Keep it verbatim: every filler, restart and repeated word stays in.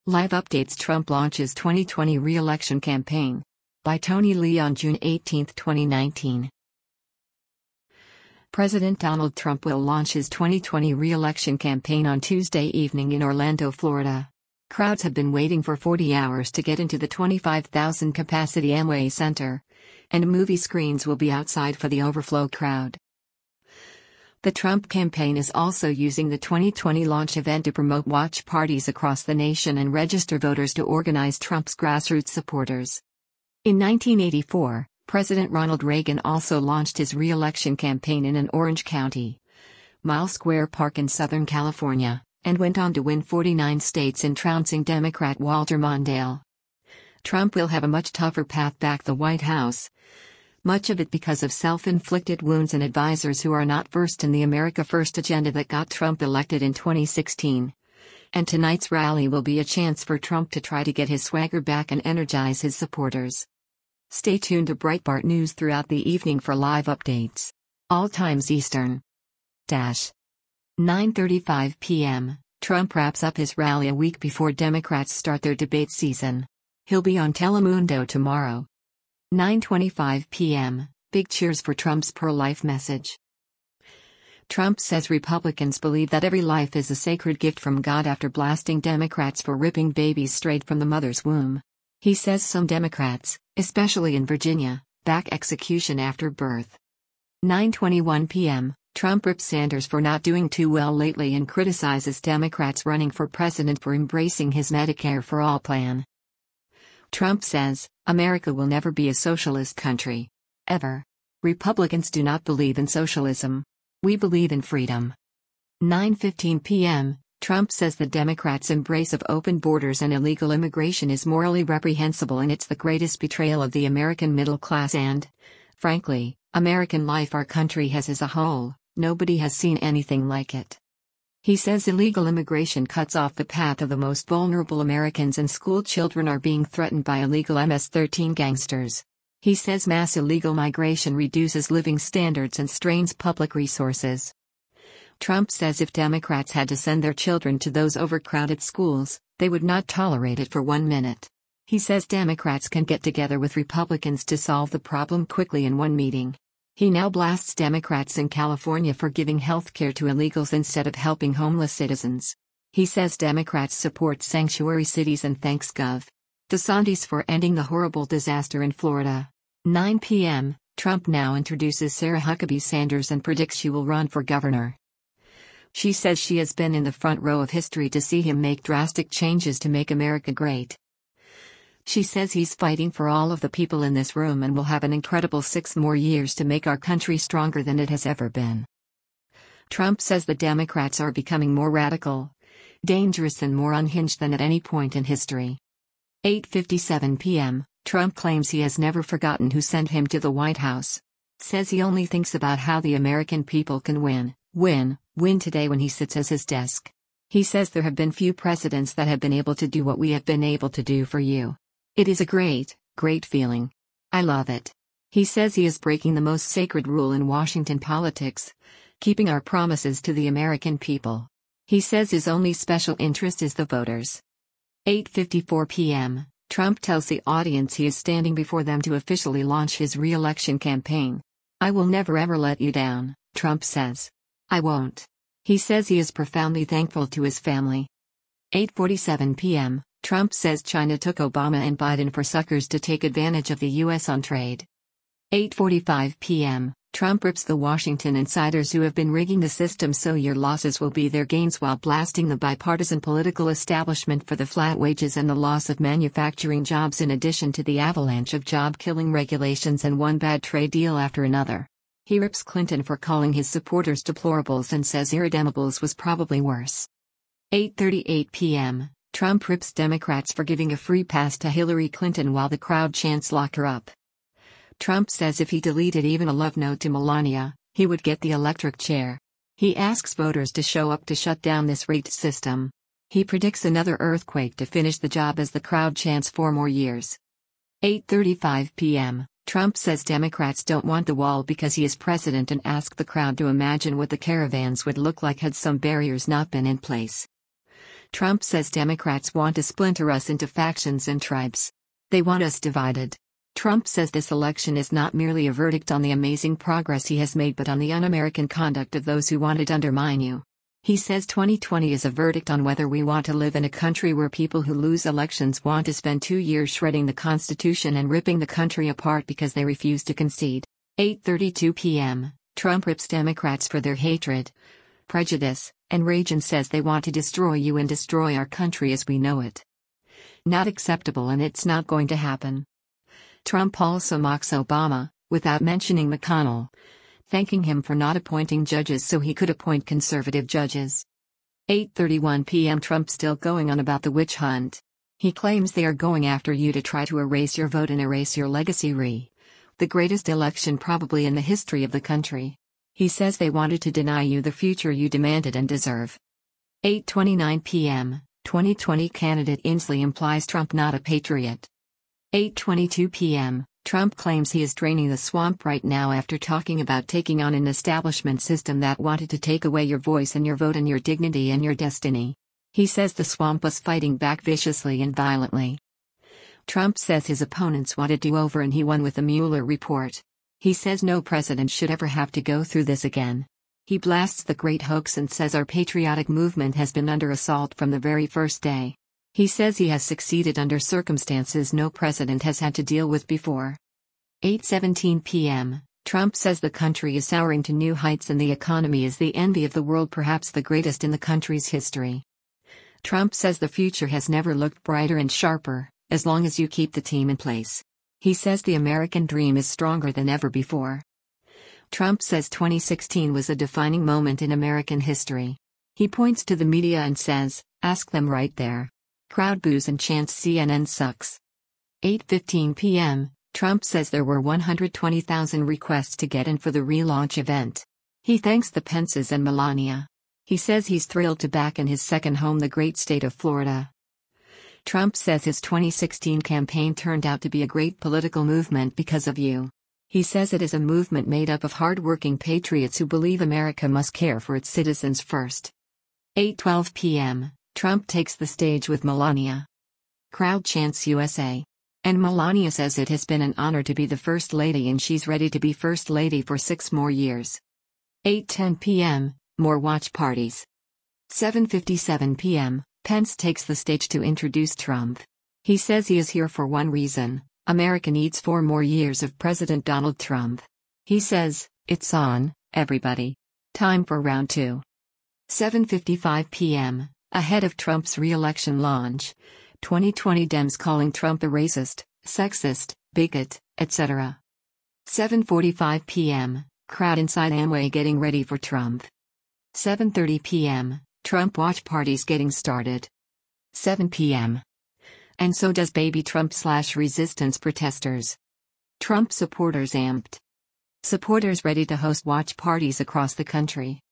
Live updates: Trump launches twenty twenty re-election campaign. By Tony Lee on June eighteenth, twenty nineteen. President Donald Trump will launch his twenty twenty re-election campaign on Tuesday evening in Orlando, Florida. Crowds have been waiting for forty hours to get into the twenty-five thousand capacity Amway Center, and movie screens will be outside for the overflow crowd. The Trump campaign is also using the twenty twenty launch event to promote watch parties across the nation and register voters to organize Trump's grassroots supporters. In nineteen eighty-four, President Ronald Reagan also launched his re-election campaign in an Orange County, Miles Square Park in Southern California, and went on to win forty-nine states in trouncing Democrat Walter Mondale. Trump will have a much tougher path back the White House, much of it because of self-inflicted wounds and advisors who are not versed in the America First agenda that got Trump elected in twenty sixteen. And tonight's rally will be a chance for Trump to try to get his swagger back and energize his supporters. Stay tuned to Breitbart News throughout the evening for live updates. All times Eastern. Dash. nine thirty-five p m, Trump wraps up his rally a week before Democrats start their debate season. He'll be on Telemundo tomorrow. nine twenty-five p m, big cheers for Trump's pro-life message. Trump says Republicans believe that every life is a sacred gift from God after blasting Democrats for ripping babies straight from the mother's womb. He says some Democrats, especially in Virginia, back execution after birth. nine twenty-one p m, Trump rips Sanders for not doing too well lately and criticizes Democrats running for president for embracing his Medicare for All plan. Trump says, America will never be a socialist country. Ever. Republicans do not believe in socialism. We believe in freedom. nine fifteen p m, Trump says the Democrats' embrace of open borders and illegal immigration is morally reprehensible and it's the greatest betrayal of the American middle class and, frankly, American life our country has as a whole. Nobody has seen anything like it. He says illegal immigration cuts off the path of the most vulnerable Americans and school children are being threatened by illegal M S thirteen gangsters. He says mass illegal migration reduces living standards and strains public resources. Trump says if Democrats had to send their children to those overcrowded schools, they would not tolerate it for one minute. He says Democrats can get together with Republicans to solve the problem quickly in one meeting. He now blasts Democrats in California for giving health care to illegals instead of helping homeless citizens. He says Democrats support sanctuary cities and thanks Gov. DeSantis for ending the horrible disaster in Florida. nine p m, Trump now introduces Sarah Huckabee Sanders and predicts she will run for governor. She says she has been in the front row of history to see him make drastic changes to make America great. She says he's fighting for all of the people in this room and will have an incredible six more years to make our country stronger than it has ever been. Trump says the Democrats are becoming more radical, dangerous and more unhinged than at any point in history. eight fifty-seven p m, Trump claims he has never forgotten who sent him to the White House. Says he only thinks about how the American people can win, win, win today when he sits at his desk. He says there have been few presidents that have been able to do what we have been able to do for you. It is a great, great feeling. I love it. He says he is breaking the most sacred rule in Washington politics, keeping our promises to the American people. He says his only special interest is the voters. eight fifty-four p m, Trump tells the audience he is standing before them to officially launch his re-election campaign. I will never ever let you down, Trump says. I won't. He says he is profoundly thankful to his family. eight forty-seven p m, Trump says China took Obama and Biden for suckers to take advantage of the U S on trade. eight forty-five p m, Trump rips the Washington insiders who have been rigging the system so your losses will be their gains while blasting the bipartisan political establishment for the flat wages and the loss of manufacturing jobs in addition to the avalanche of job-killing regulations and one bad trade deal after another. He rips Clinton for calling his supporters deplorables and says irredeemables was probably worse. eight thirty-eight p m, Trump rips Democrats for giving a free pass to Hillary Clinton while the crowd chants lock her up. Trump says if he deleted even a love note to Melania, he would get the electric chair. He asks voters to show up to shut down this rigged system. He predicts another earthquake to finish the job as the crowd chants four more years. eight thirty-five p m, Trump says Democrats don't want the wall because he is president and asks the crowd to imagine what the caravans would look like had some barriers not been in place. Trump says Democrats want to splinter us into factions and tribes. They want us divided. Trump says this election is not merely a verdict on the amazing progress he has made but on the un-American conduct of those who want to undermine you. He says twenty twenty is a verdict on whether we want to live in a country where people who lose elections want to spend two years shredding the Constitution and ripping the country apart because they refuse to concede. eight thirty-two p m Trump rips Democrats for their hatred, prejudice, and rage and says they want to destroy you and destroy our country as we know it. Not acceptable, and it's not going to happen. Trump also mocks Obama, without mentioning McConnell, thanking him for not appointing judges so he could appoint conservative judges. eight thirty-one p m Trump still going on about the witch hunt. He claims they are going after you to try to erase your vote and erase your legacy re. The greatest election probably in the history of the country. He says they wanted to deny you the future you demanded and deserve. eight twenty-nine p m twenty twenty candidate Inslee implies Trump not a patriot. eight twenty-two p m Trump claims he is draining the swamp right now after talking about taking on an establishment system that wanted to take away your voice and your vote and your dignity and your destiny. He says the swamp was fighting back viciously and violently. Trump says his opponents want a do-over and he won with the Mueller report. He says no president should ever have to go through this again. He blasts the great hoax and says our patriotic movement has been under assault from the very first day. He says he has succeeded under circumstances no president has had to deal with before. eight seventeen p m Trump says the country is soaring to new heights and the economy is the envy of the world, perhaps the greatest in the country's history. Trump says the future has never looked brighter and sharper, as long as you keep the team in place. He says the American dream is stronger than ever before. Trump says twenty sixteen was a defining moment in American history. He points to the media and says, "Ask them right there." Crowd boos and chants C N N sucks. eight fifteen p m Trump says there were one hundred twenty thousand requests to get in for the relaunch event. He thanks the Pences and Melania. He says he's thrilled to back in his second home, the great state of Florida. Trump says his twenty sixteen campaign turned out to be a great political movement because of you. He says it is a movement made up of hard-working patriots who believe America must care for its citizens first. eight twelve p m Trump takes the stage with Melania. Crowd chants U S A. And Melania says it has been an honor to be the First Lady and she's ready to be First Lady for six more years. eight ten p m More watch parties. seven fifty-seven p m Pence takes the stage to introduce Trump. He says he is here for one reason: America needs four more years of President Donald Trump. He says, "It's on, everybody. Time for round two." seven fifty-five p m Ahead of Trump's re-election launch, twenty twenty Dems calling Trump a racist, sexist, bigot, et cetera. seven forty-five p m Crowd inside Amway getting ready for Trump. seven thirty p m Trump watch parties getting started. seven p m And so does baby Trump slash resistance protesters. Trump supporters amped. Supporters ready to host watch parties across the country.